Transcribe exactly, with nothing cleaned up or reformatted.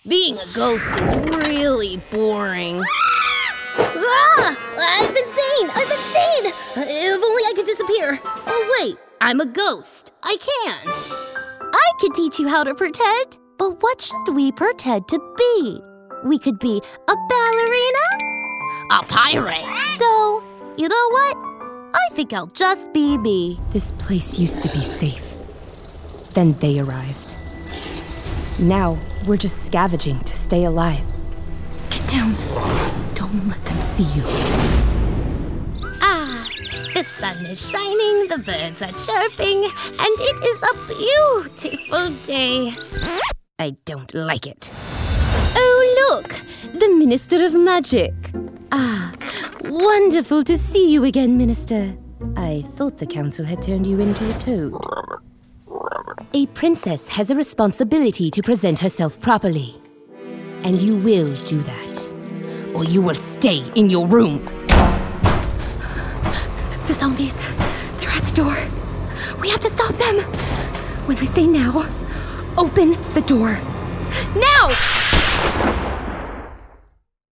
Being a ghost is really boring. Ah! I've been seen! I've been seen! If only I could disappear. Oh, wait. I'm a ghost. I can. I could teach you how to pretend. But what should we pretend to be? We could be a ballerina? A pirate. No. You know what? I think I'll just be me. This place used to be safe. Then they arrived. Now, we're just scavenging to stay alive. Get down. Don't let them see you. Ah, the sun is shining, the birds are chirping, and it is a beautiful day. I don't like it. Oh, look! The Minister of Magic. Ah, wonderful to see you again, Minister. I thought the council had turned you into a toad. A princess has a responsibility to present herself properly. And you will do that. Or you will stay in your room. The zombies, they're at the door. We have to stop them. When I say now, open the door. Now!